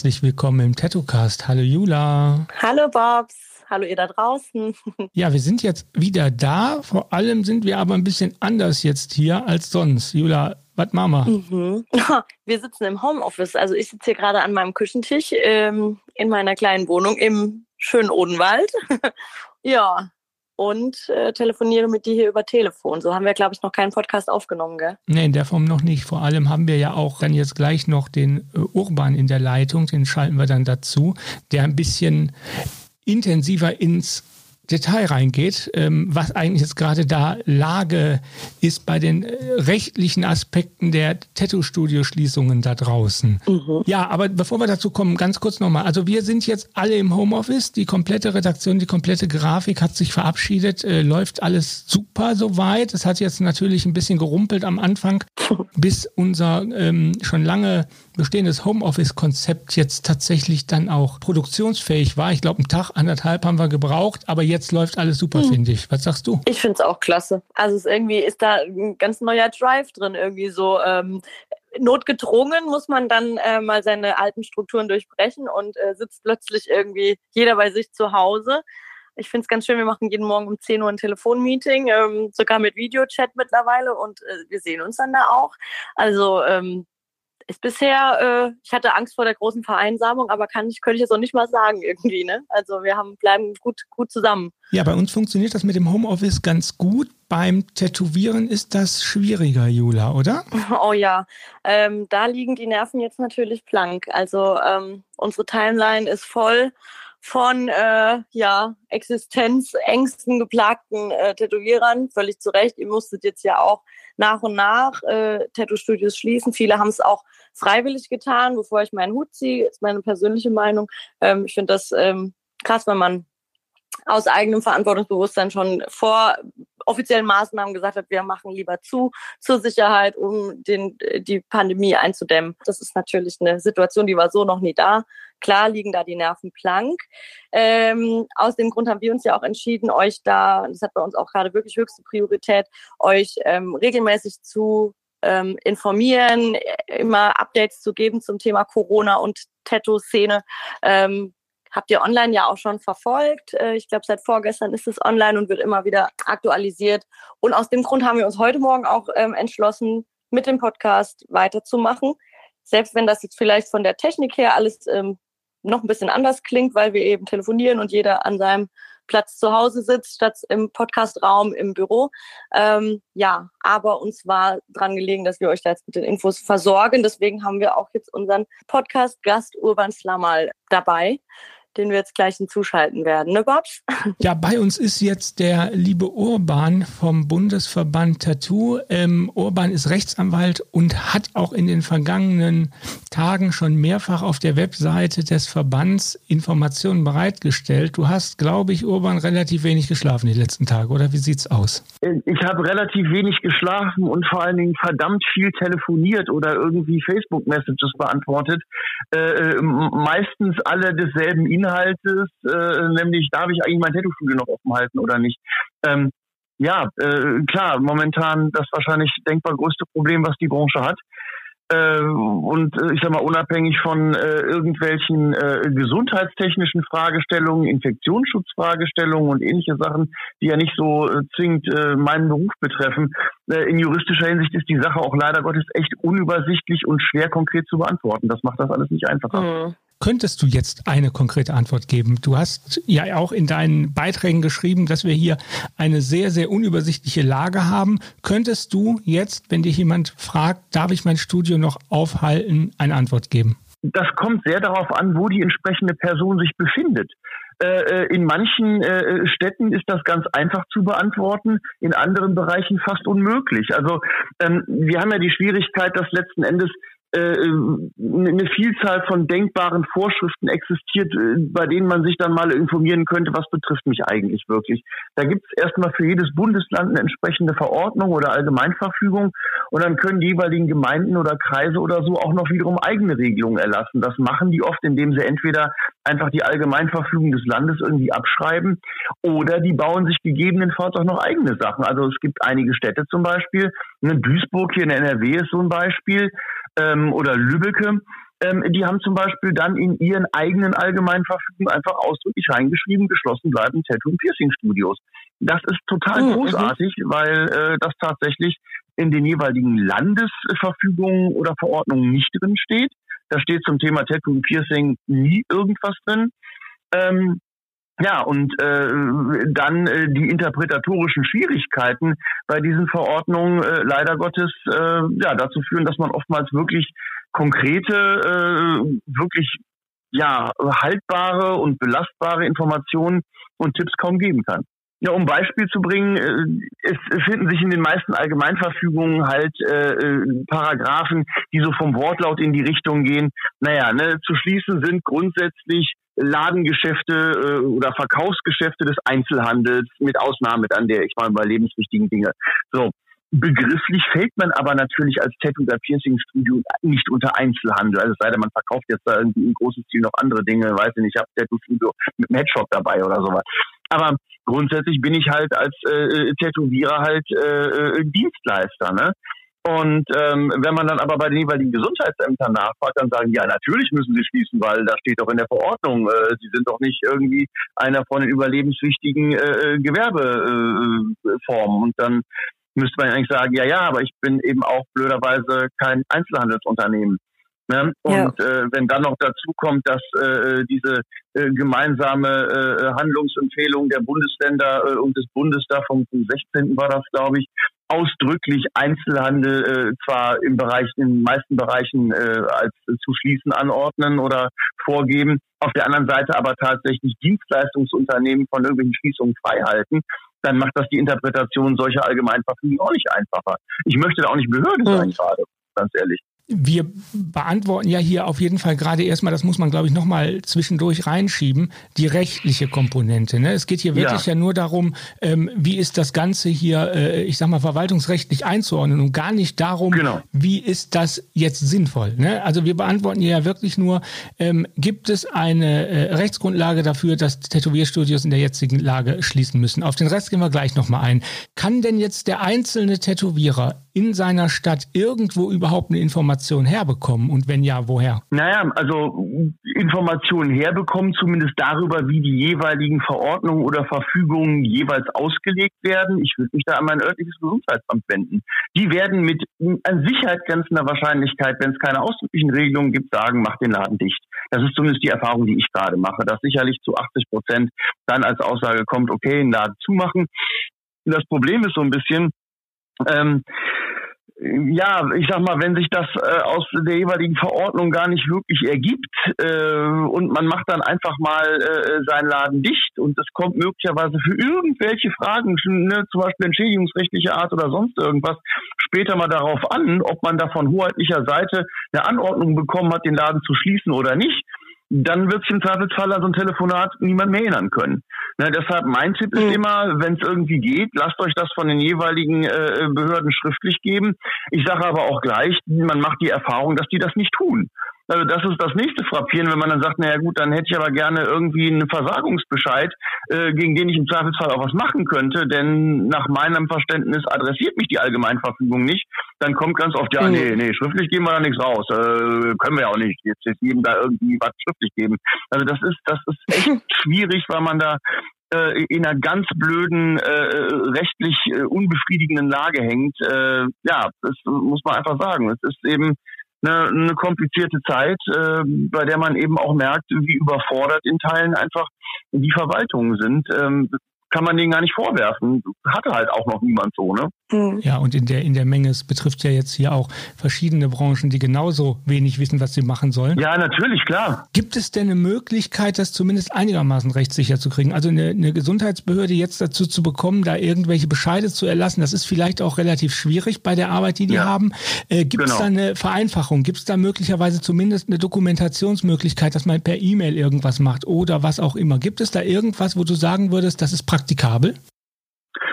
herzlich willkommen im Tattoo-Cast. Hallo Jula. Hallo Bobs. Hallo ihr da draußen. Ja, wir sind jetzt wieder da. Vor allem sind wir aber ein bisschen anders jetzt hier als sonst. Jula, was machen wir? Wir sitzen im Homeoffice. Also ich sitze hier gerade an meinem Küchentisch in meiner kleinen Wohnung im schönen Odenwald. Ja, und telefoniere mit dir hier über Telefon. So haben wir, glaube ich, noch keinen Podcast aufgenommen, gell? Nee, in der Form noch nicht. Vor allem haben wir ja auch dann jetzt gleich noch den Urban in der Leitung. Den schalten wir dann dazu, der ein bisschen intensiver ins Detail reingeht, was eigentlich jetzt gerade da Lage ist bei den rechtlichen Aspekten der Tattoo-Studio-Schließungen da draußen. Ja, aber bevor wir dazu kommen, ganz kurz nochmal. Also wir sind jetzt alle im Homeoffice, die komplette Redaktion, die komplette Grafik hat sich verabschiedet, läuft alles super soweit. Es hat jetzt natürlich ein bisschen gerumpelt am Anfang, bis unser schon lange bestehendes Homeoffice-Konzept jetzt tatsächlich dann auch produktionsfähig war. Ich glaube, einen Tag, 1,5 haben wir gebraucht, aber jetzt läuft alles super, finde ich. Was sagst du? Ich finde es auch klasse. Also irgendwie ist da ein ganz neuer Drive drin, irgendwie so notgedrungen muss man dann mal seine alten Strukturen durchbrechen und sitzt plötzlich irgendwie jeder bei sich zu Hause. Ich finde es ganz schön, wir machen jeden Morgen um 10 Uhr ein Telefonmeeting, sogar mit Videochat mittlerweile und wir sehen uns dann da auch. Also ist bisher, ich hatte Angst vor der großen Vereinsamung, aber könnte ich jetzt auch nicht mal sagen irgendwie, ne? Also wir bleiben gut zusammen. Ja, bei uns funktioniert das mit dem Homeoffice ganz gut. Beim Tätowieren ist das schwieriger, Jula, oder? Oh ja, da liegen die Nerven jetzt natürlich blank. Also unsere Timeline ist voll von Existenzängsten geplagten Tätowierern, völlig zu Recht. Ihr musstet jetzt ja auch nach und nach Tattoo-Studios schließen. Viele haben es auch freiwillig getan, bevor ich meinen Hut ziehe. Das ist meine persönliche Meinung. Ich finde das krass, wenn man aus eigenem Verantwortungsbewusstsein schon vor offiziellen Maßnahmen gesagt hat, wir machen lieber zur Sicherheit, um die Pandemie einzudämmen. Das ist natürlich eine Situation, die war so noch nie da. Klar liegen da die Nerven blank. Aus dem Grund haben wir uns ja auch entschieden, euch da, das hat bei uns auch gerade wirklich höchste Priorität, euch regelmäßig zu informieren, immer Updates zu geben zum Thema Corona und Tattoo-Szene. Habt ihr online ja auch schon verfolgt. Ich glaube, seit vorgestern ist es online und wird immer wieder aktualisiert. Und aus dem Grund haben wir uns heute Morgen auch entschlossen, mit dem Podcast weiterzumachen. Selbst wenn das jetzt vielleicht von der Technik her alles noch ein bisschen anders klingt, weil wir eben telefonieren und jeder an seinem Platz zu Hause sitzt, statt im Podcastraum im Büro. Aber uns war dran gelegen, dass wir euch da jetzt mit den Infos versorgen. Deswegen haben wir auch jetzt unseren Podcast-Gast Urban Slamal dabei, den wir jetzt gleich hinzuschalten werden, ne Babs? Ja, bei uns ist jetzt der liebe Urban vom Bundesverband Tattoo. Urban ist Rechtsanwalt und hat auch in den vergangenen Tagen schon mehrfach auf der Webseite des Verbands Informationen bereitgestellt. Du hast, glaube ich, Urban, relativ wenig geschlafen die letzten Tage, oder wie sieht's aus? Ich habe relativ wenig geschlafen und vor allen Dingen verdammt viel telefoniert oder irgendwie Facebook-Messages beantwortet. Meistens alle desselben Inhaltes, nämlich darf ich eigentlich mein Tattoo-Studio noch offen halten oder nicht. Klar, momentan das wahrscheinlich denkbar größte Problem, was die Branche hat. Ich sag mal, unabhängig von irgendwelchen gesundheitstechnischen Fragestellungen, Infektionsschutzfragestellungen und ähnliche Sachen, die ja nicht so zwingend meinen Beruf betreffen. In juristischer Hinsicht ist die Sache auch leider Gottes echt unübersichtlich und schwer konkret zu beantworten. Das macht das alles nicht einfacher. Könntest du jetzt eine konkrete Antwort geben? Du hast ja auch in deinen Beiträgen geschrieben, dass wir hier eine sehr, sehr unübersichtliche Lage haben. Könntest du jetzt, wenn dich jemand fragt, darf ich mein Studio noch aufhalten, eine Antwort geben? Das kommt sehr darauf an, wo die entsprechende Person sich befindet. In manchen Städten ist das ganz einfach zu beantworten, in anderen Bereichen fast unmöglich. Also wir haben ja die Schwierigkeit, dass letzten Endes eine Vielzahl von denkbaren Vorschriften existiert, bei denen man sich dann mal informieren könnte, was betrifft mich eigentlich wirklich. Da gibt es erstmal für jedes Bundesland eine entsprechende Verordnung oder Allgemeinverfügung und dann können die jeweiligen Gemeinden oder Kreise oder so auch noch wiederum eigene Regelungen erlassen. Das machen die oft, indem sie entweder einfach die Allgemeinverfügung des Landes irgendwie abschreiben oder die bauen sich gegebenenfalls auch noch eigene Sachen. Also es gibt einige Städte zum Beispiel, Duisburg hier in NRW ist so ein Beispiel, oder Lübbecke, die haben zum Beispiel dann in ihren eigenen Allgemeinverfügungen einfach ausdrücklich reingeschrieben, geschlossen bleiben Tattoo- und Piercing-Studios. Das ist total großartig, weil das tatsächlich in den jeweiligen Landesverfügungen oder Verordnungen nicht drin steht. Da steht zum Thema Tattoo und Piercing nie irgendwas drin. Und dann die interpretatorischen Schwierigkeiten bei diesen Verordnungen leider Gottes dazu führen, dass man oftmals wirklich konkrete, wirklich haltbare und belastbare Informationen und Tipps kaum geben kann. Ja, um ein Beispiel zu bringen, es finden sich in den meisten Allgemeinverfügungen halt Paragraphen, die so vom Wortlaut in die Richtung gehen, zu schließen sind grundsätzlich Ladengeschäfte oder Verkaufsgeschäfte des Einzelhandels, mit Ausnahme dann der, bei lebenswichtigen Dinge. So. Begrifflich fällt man aber natürlich als Tattoo- oder Piercing-Studio nicht unter Einzelhandel. Also es sei denn, man verkauft jetzt da irgendwie im großen Stil noch andere Dinge. Weiß ich nicht, ich habe Tattoo-Studio mit einem Headshop dabei oder sowas. Aber grundsätzlich bin ich halt als Tätowierer halt Dienstleister, ne? Und wenn man dann aber bei den jeweiligen Gesundheitsämtern nachfragt, dann sagen, ja, natürlich müssen sie schließen, weil da steht doch in der Verordnung, sie sind doch nicht irgendwie einer von den überlebenswichtigen Gewerbeformen. Und dann müsste man eigentlich sagen, ja, aber ich bin eben auch blöderweise kein Einzelhandelsunternehmen. Ne? Und wenn dann noch dazu kommt, dass diese gemeinsame Handlungsempfehlung der Bundesländer und des Bundes da vom 16. war das, glaube ich, ausdrücklich Einzelhandel zwar in den meisten Bereichen als zu schließen anordnen oder vorgeben, auf der anderen Seite aber tatsächlich Dienstleistungsunternehmen von irgendwelchen Schließungen frei halten, dann macht das die Interpretation solcher Allgemeinverfügungen auch nicht einfacher. Ich möchte da auch nicht Behörde sein gerade, ganz ehrlich. Wir beantworten ja hier auf jeden Fall gerade erstmal, das muss man glaube ich nochmal zwischendurch reinschieben, die rechtliche Komponente. Ne? Es geht hier wirklich ja nur darum, wie ist das Ganze hier, verwaltungsrechtlich einzuordnen und gar nicht darum, wie ist das jetzt sinnvoll. Ne? Also wir beantworten ja wirklich nur, gibt es eine Rechtsgrundlage dafür, dass Tätowierstudios in der jetzigen Lage schließen müssen. Auf den Rest gehen wir gleich nochmal ein. Kann denn jetzt der einzelne Tätowierer in seiner Stadt irgendwo überhaupt eine Information herbekommen? Und wenn ja, woher? Also Informationen herbekommen, zumindest darüber, wie die jeweiligen Verordnungen oder Verfügungen jeweils ausgelegt werden. Ich würde mich da an mein örtliches Gesundheitsamt wenden. Die werden mit an Sicherheit grenzender Wahrscheinlichkeit, wenn es keine ausdrücklichen Regelungen gibt, sagen, mach den Laden dicht. Das ist zumindest die Erfahrung, die ich gerade mache, dass sicherlich zu 80% dann als Aussage kommt, okay, den Laden zumachen. Das Problem ist so ein bisschen, wenn sich das aus der jeweiligen Verordnung gar nicht wirklich ergibt und man macht dann einfach mal seinen Laden dicht und es kommt möglicherweise für irgendwelche Fragen, zum Beispiel entschädigungsrechtliche Art oder sonst irgendwas, später mal darauf an, ob man da von hoheitlicher Seite eine Anordnung bekommen hat, den Laden zu schließen oder nicht, dann wird sich im Zweifelsfall an so ein Telefonat niemand mehr erinnern können. Deshalb mein Tipp ist immer, wenn es irgendwie geht, lasst euch das von den jeweiligen Behörden schriftlich geben. Ich sage aber auch gleich, man macht die Erfahrung, dass die das nicht tun. Also das ist das nächste Frappierende, wenn man dann sagt, gut, dann hätte ich aber gerne irgendwie einen Versagungsbescheid, gegen den ich im Zweifelsfall auch was machen könnte, denn nach meinem Verständnis adressiert mich die Allgemeinverfügung nicht. Dann kommt ganz oft, schriftlich geben wir da nichts raus, können wir ja auch nicht, jetzt jedem da irgendwie was schriftlich geben. Also das ist echt schwierig, weil man da in einer ganz blöden, rechtlich unbefriedigenden Lage hängt. Das muss man einfach sagen. Es ist eben eine komplizierte Zeit, bei der man eben auch merkt, wie überfordert in Teilen einfach die Verwaltungen sind. Kann man denen gar nicht vorwerfen. Hatte halt auch noch niemand so, ne? Ja, und in der Menge, es betrifft ja jetzt hier auch verschiedene Branchen, die genauso wenig wissen, was sie machen sollen. Ja, natürlich, klar. Gibt es denn eine Möglichkeit, das zumindest einigermaßen rechtssicher zu kriegen? Also eine Gesundheitsbehörde jetzt dazu zu bekommen, da irgendwelche Bescheide zu erlassen, das ist vielleicht auch relativ schwierig bei der Arbeit, die haben. Gibt es da eine Vereinfachung? Gibt es da möglicherweise zumindest eine Dokumentationsmöglichkeit, dass man per E-Mail irgendwas macht oder was auch immer? Gibt es da irgendwas, wo du sagen würdest, das ist praktikabel?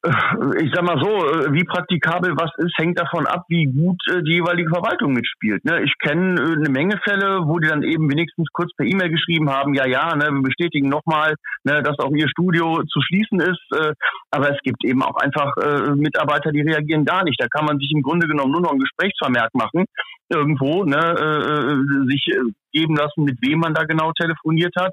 Ich sag mal so, wie praktikabel was ist, hängt davon ab, wie gut die jeweilige Verwaltung mitspielt. Ne? Ich kenne eine Menge Fälle, wo die dann eben wenigstens kurz per E-Mail geschrieben haben, ja, ne, wir bestätigen nochmal, ne, dass auch ihr Studio zu schließen ist. Aber es gibt eben auch einfach Mitarbeiter, die reagieren gar nicht. Da kann man sich im Grunde genommen nur noch ein Gesprächsvermerk machen, irgendwo, ne, sich geben lassen, mit wem man da genau telefoniert hat,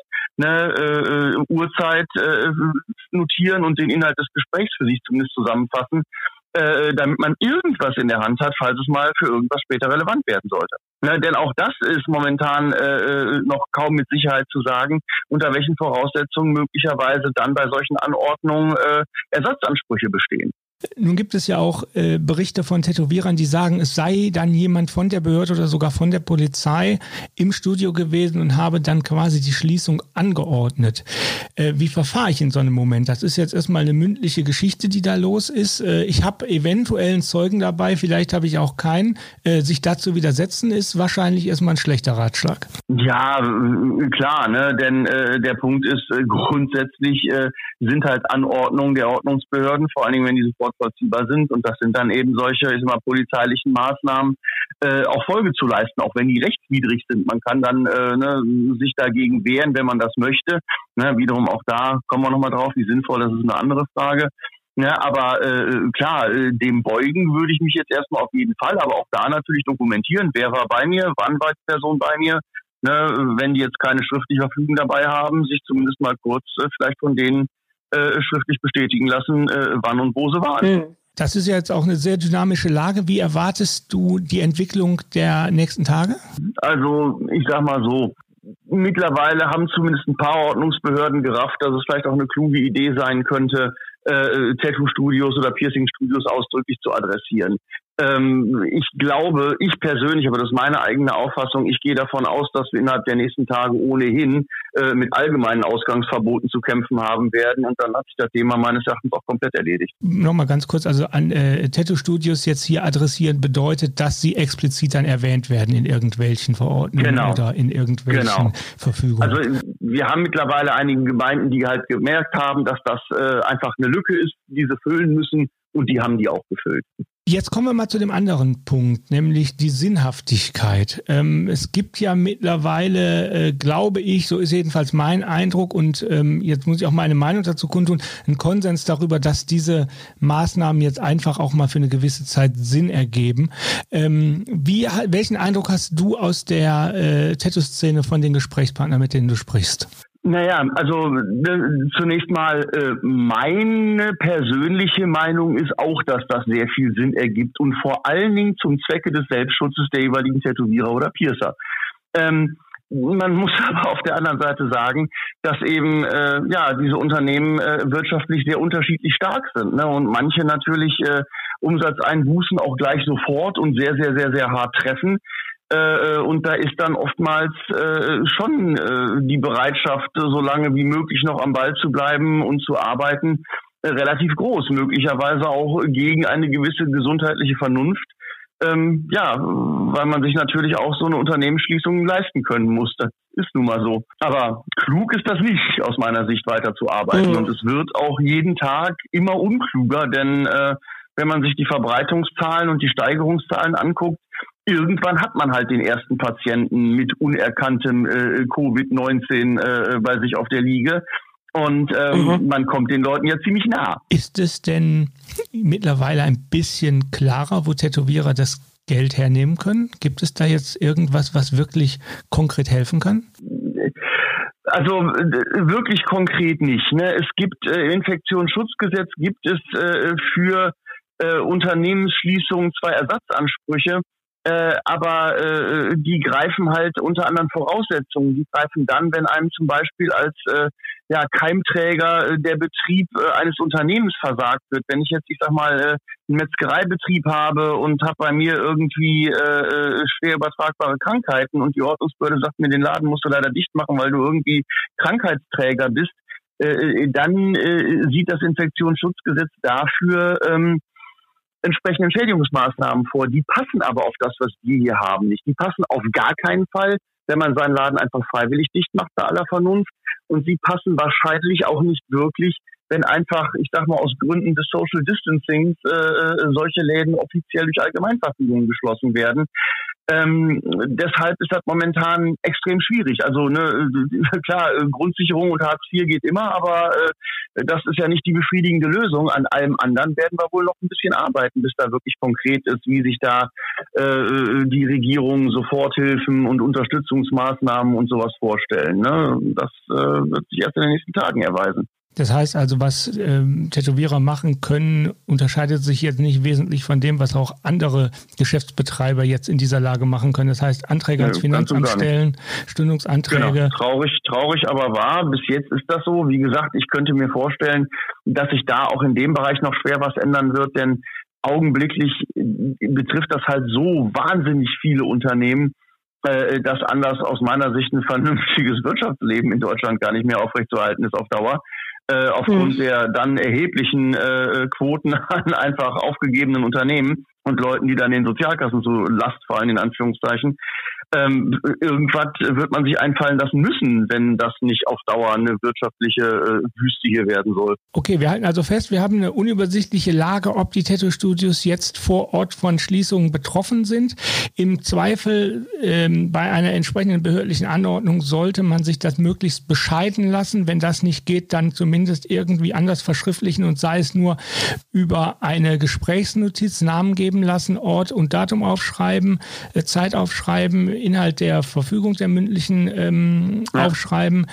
ne, Uhrzeit notieren und den Inhalt des Gesprächs für sich zumindest zusammenfassen, damit man irgendwas in der Hand hat, falls es mal für irgendwas später relevant werden sollte. Ne, denn auch das ist momentan noch kaum mit Sicherheit zu sagen, unter welchen Voraussetzungen möglicherweise dann bei solchen Anordnungen Ersatzansprüche bestehen. Nun gibt es ja auch Berichte von Tätowierern, die sagen, es sei dann jemand von der Behörde oder sogar von der Polizei im Studio gewesen und habe dann quasi die Schließung angeordnet. Wie verfahre ich in so einem Moment? Das ist jetzt erstmal eine mündliche Geschichte, die da los ist. Ich habe eventuell einen Zeugen dabei, vielleicht habe ich auch keinen. Sich dazu widersetzen ist wahrscheinlich erstmal ein schlechter Ratschlag. Ja, klar, ne? Denn der Punkt ist, grundsätzlich sind halt Anordnungen der Ordnungsbehörden, vor allen Dingen, wenn die sofort vollziehbar sind, und das sind dann eben solche, ich sag mal, polizeilichen Maßnahmen, auch Folge zu leisten, auch wenn die rechtswidrig sind. Man kann dann sich dagegen wehren, wenn man das möchte. Ne? Wiederum auch da kommen wir nochmal drauf, wie sinnvoll, das ist eine andere Frage. Ja, aber klar, dem beugen würde ich mich jetzt erstmal auf jeden Fall, aber auch da natürlich dokumentieren, wer war bei mir, wann war die Person bei mir. Ne, wenn die jetzt keine schriftliche Verfügung dabei haben, sich zumindest mal kurz vielleicht von denen schriftlich bestätigen lassen, wann und wo sie waren. Das ist ja jetzt auch eine sehr dynamische Lage. Wie erwartest du die Entwicklung der nächsten Tage? Also ich sag mal so, mittlerweile haben zumindest ein paar Ordnungsbehörden gerafft, dass es vielleicht auch eine kluge Idee sein könnte, Tattoo-Studios oder Piercing-Studios ausdrücklich zu adressieren. Ich glaube, ich persönlich, aber das ist meine eigene Auffassung, ich gehe davon aus, dass wir innerhalb der nächsten Tage ohnehin mit allgemeinen Ausgangsverboten zu kämpfen haben werden, und dann hat sich das Thema meines Erachtens auch komplett erledigt. Nochmal ganz kurz, also an Tattoo-Studios jetzt hier adressieren bedeutet, dass sie explizit dann erwähnt werden in irgendwelchen Verordnungen oder in irgendwelchen Verfügungen. Also wir haben mittlerweile einige Gemeinden, die halt gemerkt haben, dass das einfach eine Lücke ist, die sie füllen müssen, und die haben die auch gefüllt. Jetzt kommen wir mal zu dem anderen Punkt, nämlich die Sinnhaftigkeit. Es gibt ja mittlerweile, glaube ich, so ist jedenfalls mein Eindruck, und jetzt muss ich auch meine Meinung dazu kundtun, einen Konsens darüber, dass diese Maßnahmen jetzt einfach auch mal für eine gewisse Zeit Sinn ergeben. Welchen Eindruck hast du aus der Tattoo-Szene von den Gesprächspartnern, mit denen du sprichst? Naja, also zunächst mal meine persönliche Meinung ist auch, dass das sehr viel Sinn ergibt, und vor allen Dingen zum Zwecke des Selbstschutzes der jeweiligen Tätowierer oder Piercer. Man muss aber auf der anderen Seite sagen, dass eben diese Unternehmen wirtschaftlich sehr unterschiedlich stark sind, ne? Und manche natürlich Umsatzeinbußen auch gleich sofort und sehr, sehr, sehr, sehr hart treffen. Und da ist dann oftmals schon die Bereitschaft, so lange wie möglich noch am Ball zu bleiben und zu arbeiten, relativ groß. Möglicherweise auch gegen eine gewisse gesundheitliche Vernunft. Weil man sich natürlich auch so eine Unternehmensschließung leisten können musste. Ist nun mal so. Aber klug ist das nicht, aus meiner Sicht weiter zu arbeiten. Und es wird auch jeden Tag immer unkluger, denn wenn man sich die Verbreitungszahlen und die Steigerungszahlen anguckt, irgendwann hat man halt den ersten Patienten mit unerkanntem Covid-19 bei sich auf der Liege. Und man kommt den Leuten ja ziemlich nah. Ist es denn mittlerweile ein bisschen klarer, wo Tätowierer das Geld hernehmen können? Gibt es da jetzt irgendwas, was wirklich konkret helfen kann? Also wirklich konkret nicht. Ne? Es gibt Infektionsschutzgesetz, gibt es für Unternehmensschließungen 2 Ersatzansprüche. Aber die greifen halt unter anderen Voraussetzungen. Die greifen dann, wenn einem zum Beispiel als Keimträger der Betrieb eines Unternehmens versagt wird. Wenn ich jetzt, einen Metzgereibetrieb habe und habe bei mir irgendwie schwer übertragbare Krankheiten und die Ordnungsbehörde sagt mir, den Laden musst du leider dicht machen, weil du irgendwie Krankheitsträger bist, dann sieht das Infektionsschutzgesetz dafür entsprechende Entschädigungsmaßnahmen vor. Die passen aber auf das, was wir hier haben, nicht. Die passen auf gar keinen Fall wenn man seinen Laden einfach freiwillig dicht macht bei aller Vernunft. Und sie passen wahrscheinlich auch nicht wirklich, wenn einfach, ich sag mal, aus Gründen des Social Distancings solche Läden offiziell durch Allgemeinverfügung geschlossen werden. Deshalb ist das momentan extrem schwierig. Also klar, Grundsicherung und Hartz IV geht immer, aber das ist ja nicht die befriedigende Lösung. An allem anderen werden wir wohl noch ein bisschen arbeiten, bis da wirklich konkret ist, wie sich da die Regierung Soforthilfen und Unterstützungsmaßnahmen und sowas vorstellen. Ne? Das wird sich erst in den nächsten Tagen erweisen. Das heißt also, was Tätowierer machen können, unterscheidet sich jetzt nicht wesentlich von dem, was auch andere Geschäftsbetreiber jetzt in dieser Lage machen können. Das heißt, Anträge ans Finanzamt stellen, Stundungsanträge. Genau. Traurig, aber wahr. Bis jetzt ist das so. Wie gesagt, ich könnte mir vorstellen, dass sich da auch in dem Bereich noch schwer was ändern wird, denn augenblicklich betrifft das halt so wahnsinnig viele Unternehmen, dass anders aus meiner Sicht ein vernünftiges Wirtschaftsleben in Deutschland gar nicht mehr aufrechtzuerhalten ist auf Dauer. Aufgrund der dann erheblichen Quoten an einfach aufgegebenen Unternehmen und Leuten, die dann den Sozialkassen zur Last fallen, in Anführungszeichen. Irgendwas wird man sich einfallen lassen müssen, wenn das nicht auf Dauer eine wirtschaftliche Wüste hier werden soll. Okay, wir halten also fest, wir haben eine unübersichtliche Lage, ob die Tattoo-Studios jetzt vor Ort von Schließungen betroffen sind. Im Zweifel bei einer entsprechenden behördlichen Anordnung sollte man sich das möglichst bescheiden lassen. Wenn das nicht geht, dann zumindest irgendwie anders verschriftlichen und sei es nur über eine Gesprächsnotiz Namen geben lassen, Ort und Datum aufschreiben, Zeit aufschreiben, Inhalt der Verfügung der mündlichen aufschreiben.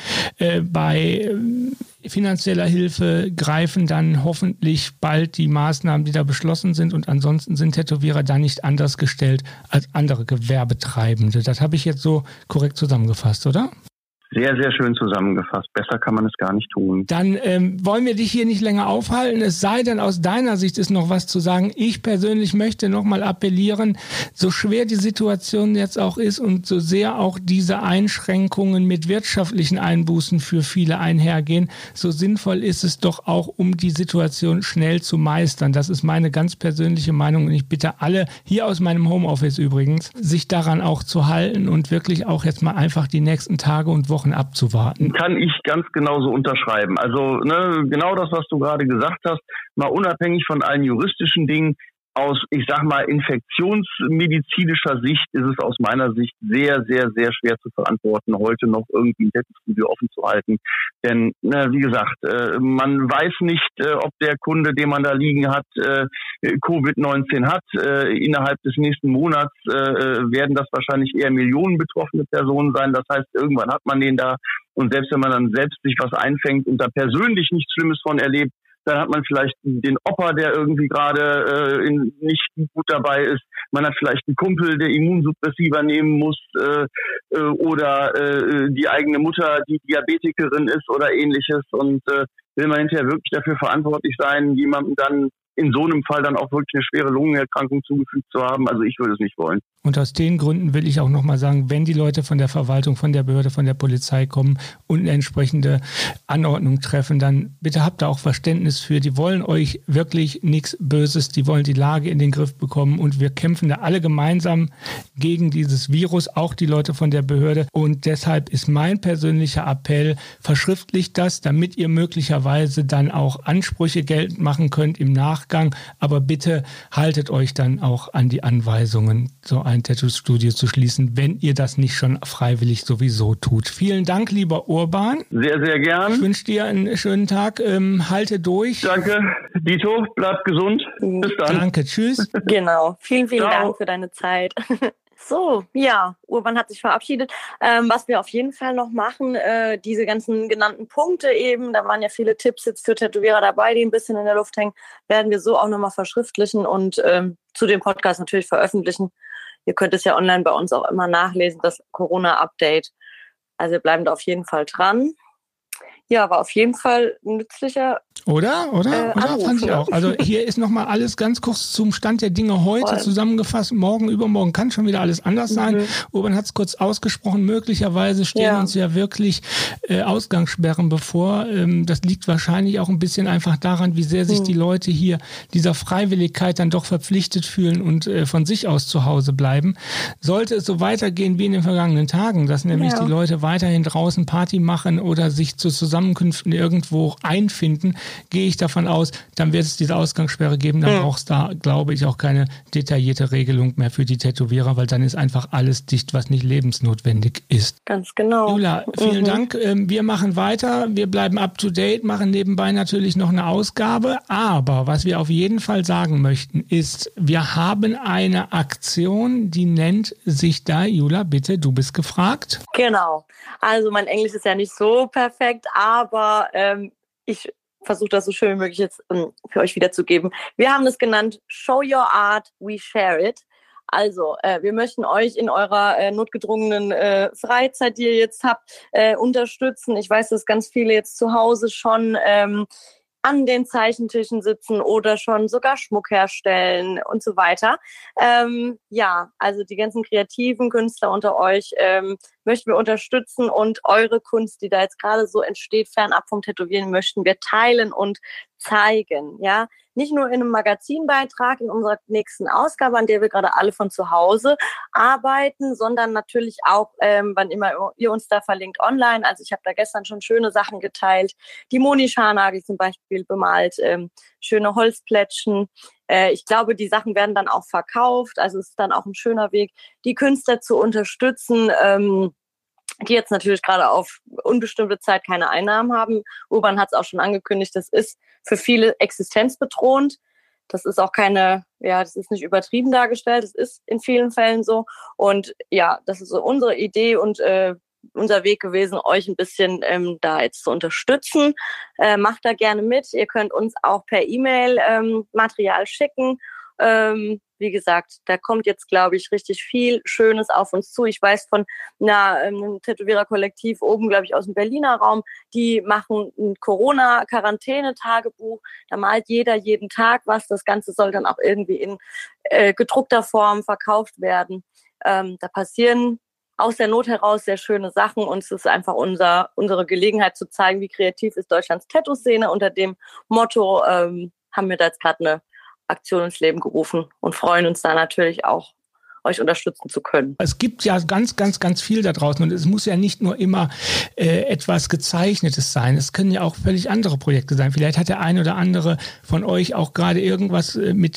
Bei finanzieller Hilfe greifen dann hoffentlich bald die Maßnahmen, die da beschlossen sind und ansonsten sind Tätowierer da nicht anders gestellt als andere Gewerbetreibende. Das habe ich jetzt so korrekt zusammengefasst, oder? Sehr, sehr schön zusammengefasst. Besser kann man es gar nicht tun. Dann wollen wir dich hier nicht länger aufhalten. Es sei denn, aus deiner Sicht ist noch was zu sagen. Ich persönlich möchte nochmal appellieren, so schwer die Situation jetzt auch ist und so sehr auch diese Einschränkungen mit wirtschaftlichen Einbußen für viele einhergehen, so sinnvoll ist es doch auch, um die Situation schnell zu meistern. Das ist meine ganz persönliche Meinung und ich bitte alle, hier aus meinem Homeoffice übrigens, sich daran auch zu halten und wirklich auch jetzt mal einfach die nächsten Tage und Wochen abzuwarten. Kann ich ganz genauso unterschreiben. Also genau das, was du gerade gesagt hast, mal unabhängig von allen juristischen Dingen, aus, ich sag mal, infektionsmedizinischer Sicht ist es aus meiner Sicht sehr, sehr, sehr schwer zu verantworten, heute noch irgendwie ein Tattoo-Studio offen zu halten. Denn, wie gesagt, man weiß nicht, ob der Kunde, den man da liegen hat, Covid-19 hat. Innerhalb des nächsten Monats werden das wahrscheinlich eher Millionen betroffene Personen sein. Das heißt, irgendwann hat man den da. Und selbst wenn man dann selbst sich was einfängt und da persönlich nichts Schlimmes von erlebt, dann hat man vielleicht den Opa, der irgendwie gerade nicht gut dabei ist. Man hat vielleicht einen Kumpel, der Immunsuppressiva nehmen muss oder die eigene Mutter, die Diabetikerin ist oder ähnliches. Und will man hinterher wirklich dafür verantwortlich sein, jemandem dann in so einem Fall dann auch wirklich eine schwere Lungenerkrankung zugefügt zu haben? Also ich würde es nicht wollen. Und aus den Gründen will ich auch nochmal sagen, wenn die Leute von der Verwaltung, von der Behörde, von der Polizei kommen und eine entsprechende Anordnung treffen, dann bitte habt da auch Verständnis für. Die wollen euch wirklich nichts Böses, die wollen die Lage in den Griff bekommen und wir kämpfen da alle gemeinsam gegen dieses Virus, auch die Leute von der Behörde. Und deshalb ist mein persönlicher Appell, verschriftlicht das, damit ihr möglicherweise dann auch Ansprüche geltend machen könnt im Nachgang. Aber bitte haltet euch dann auch an die Anweisungen, so ein Tattoo-Studio zu schließen, wenn ihr das nicht schon freiwillig sowieso tut. Vielen Dank, lieber Urban. Sehr, sehr gern. Ich wünsche dir einen schönen Tag. Halte durch. Danke. Dito, bleib gesund. Bis dann. Danke, tschüss. Genau. Vielen, vielen Dank für deine Zeit. So, ja, Urban hat sich verabschiedet. Was wir auf jeden Fall noch machen, diese ganzen genannten Punkte eben, da waren ja viele Tipps jetzt für Tätowierer dabei, die ein bisschen in der Luft hängen, werden wir so auch nochmal verschriftlichen und zu dem Podcast natürlich veröffentlichen. Ihr könnt es ja online bei uns auch immer nachlesen, das Corona-Update. Also wir bleiben da auf jeden Fall dran. ja, war auf jeden Fall ein nützlicher Oder? Anruf, Fand ich ne? auch. Also hier ist nochmal alles ganz kurz zum Stand der Dinge heute zusammengefasst. Morgen, übermorgen kann schon wieder alles anders sein. Urban hat es kurz ausgesprochen. Möglicherweise stehen uns ja wirklich Ausgangssperren bevor. Das liegt wahrscheinlich auch ein bisschen einfach daran, wie sehr sich die Leute hier dieser Freiwilligkeit dann doch verpflichtet fühlen und von sich aus zu Hause bleiben. Sollte es so weitergehen wie in den vergangenen Tagen, dass nämlich die Leute weiterhin draußen Party machen oder sich zu Zusammenkünften irgendwo einfinden, gehe ich davon aus, dann wird es diese Ausgangssperre geben. Dann braucht es da, glaube ich, auch keine detaillierte Regelung mehr für die Tätowierer, weil dann ist einfach alles dicht, was nicht lebensnotwendig ist. Ganz genau. Jula, vielen Dank. Wir machen weiter. Wir bleiben up to date, machen nebenbei natürlich noch eine Ausgabe. Aber was wir auf jeden Fall sagen möchten, ist, wir haben eine Aktion, die nennt sich da, Jula, bitte, du bist gefragt. Genau. Also mein Englisch ist ja nicht so perfekt, aber ich versuche das so schön wie möglich jetzt für euch wiederzugeben. Wir haben es genannt, Show Your Art, We Share It. Also, wir möchten euch in eurer notgedrungenen Freizeit, die ihr jetzt habt, unterstützen. Ich weiß, dass ganz viele jetzt zu Hause schon an den Zeichentischen sitzen oder schon sogar Schmuck herstellen und so weiter. Ja, also die ganzen kreativen Künstler unter euch möchten wir unterstützen und eure Kunst, die da jetzt gerade so entsteht, fernab vom Tätowieren, möchten wir teilen und zeigen, ja. Nicht nur in einem Magazinbeitrag in unserer nächsten Ausgabe, an der wir gerade alle von zu Hause arbeiten, sondern natürlich auch, wann immer ihr uns da verlinkt, online. Also ich habe da gestern schon schöne Sachen geteilt. Die Moni Scharnagel zum Beispiel bemalt, schöne Holzplättchen. Ich glaube, die Sachen werden dann auch verkauft. Also es ist dann auch ein schöner Weg, die Künstler zu unterstützen, die jetzt natürlich gerade auf unbestimmte Zeit keine Einnahmen haben. Urban hat es auch schon angekündigt, das ist für viele existenzbedrohend. Das ist auch das ist nicht übertrieben dargestellt, das ist in vielen Fällen so. Und ja, das ist so unsere Idee und unser Weg gewesen, euch ein bisschen da jetzt zu unterstützen. Macht da gerne mit. Ihr könnt uns auch per E-Mail Material schicken. Wie gesagt, da kommt jetzt, glaube ich, richtig viel Schönes auf uns zu. Ich weiß von einem Tätowierer-Kollektiv oben, glaube ich, aus dem Berliner Raum, die machen ein Corona-Quarantäne-Tagebuch. Da malt jeder jeden Tag was. Das Ganze soll dann auch irgendwie in gedruckter Form verkauft werden. Da passieren aus der Not heraus sehr schöne Sachen und es ist einfach unsere Gelegenheit zu zeigen, wie kreativ ist Deutschlands Tattoo-Szene. Unter dem Motto haben wir da jetzt gerade eine Aktion ins Leben gerufen und freuen uns da natürlich auch, euch unterstützen zu können. Es gibt ja ganz, ganz, ganz viel da draußen und es muss ja nicht nur immer etwas Gezeichnetes sein. Es können ja auch völlig andere Projekte sein. Vielleicht hat der eine oder andere von euch auch gerade irgendwas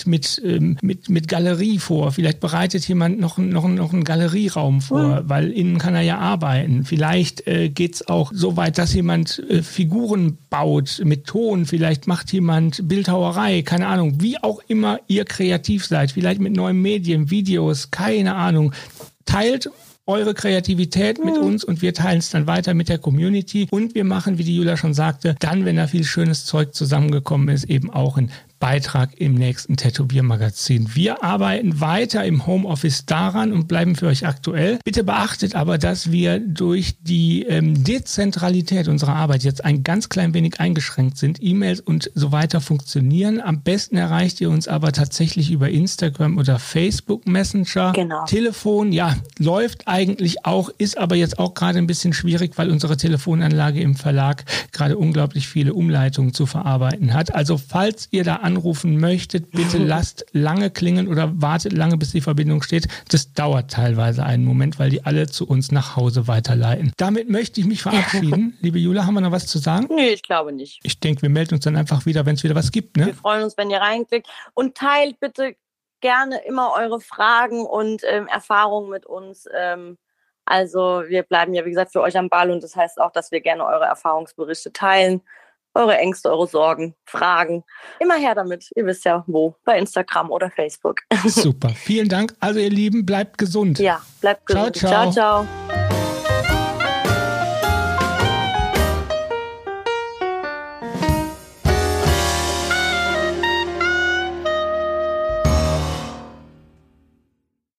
mit Galerie vor. Vielleicht bereitet jemand noch einen Galerieraum vor, weil innen kann er ja arbeiten. Vielleicht geht's auch so weit, dass jemand Figuren baut mit Ton. Vielleicht macht jemand Bildhauerei, keine Ahnung. Wie auch immer ihr kreativ seid. Vielleicht mit neuen Medien, Videos, keine Ahnung. Teilt eure Kreativität mit uns und wir teilen es dann weiter mit der Community. Und wir machen, wie die Jula schon sagte, dann, wenn da viel schönes Zeug zusammengekommen ist, eben auch ein Beitrag im nächsten Tätowiermagazin. Wir arbeiten weiter im Homeoffice daran und bleiben für euch aktuell. Bitte beachtet aber, dass wir durch die Dezentralität unserer Arbeit jetzt ein ganz klein wenig eingeschränkt sind. E-Mails und so weiter funktionieren. Am besten erreicht ihr uns aber tatsächlich über Instagram oder Facebook Messenger. Genau. Telefon, ja, läuft eigentlich auch, ist aber jetzt auch gerade ein bisschen schwierig, weil unsere Telefonanlage im Verlag gerade unglaublich viele Umleitungen zu verarbeiten hat. Also falls ihr da anrufen möchtet, bitte lasst lange klingeln oder wartet lange, bis die Verbindung steht. Das dauert teilweise einen Moment, weil die alle zu uns nach Hause weiterleiten. Damit möchte ich mich verabschieden. Liebe Jula, haben wir noch was zu sagen? Nee, ich glaube nicht. Ich denke, wir melden uns dann einfach wieder, wenn es wieder was gibt. Ne? Wir freuen uns, wenn ihr reinklickt und teilt bitte gerne immer eure Fragen und Erfahrungen mit uns. Also wir bleiben ja, wie gesagt, für euch am Ball und das heißt auch, dass wir gerne eure Erfahrungsberichte teilen. Eure Ängste, eure Sorgen, Fragen. Immer her damit. Ihr wisst ja wo. Bei Instagram oder Facebook. Super. Vielen Dank. Also ihr Lieben, bleibt gesund. Ja, bleibt gesund. Ciao, ciao. Ciao, ciao.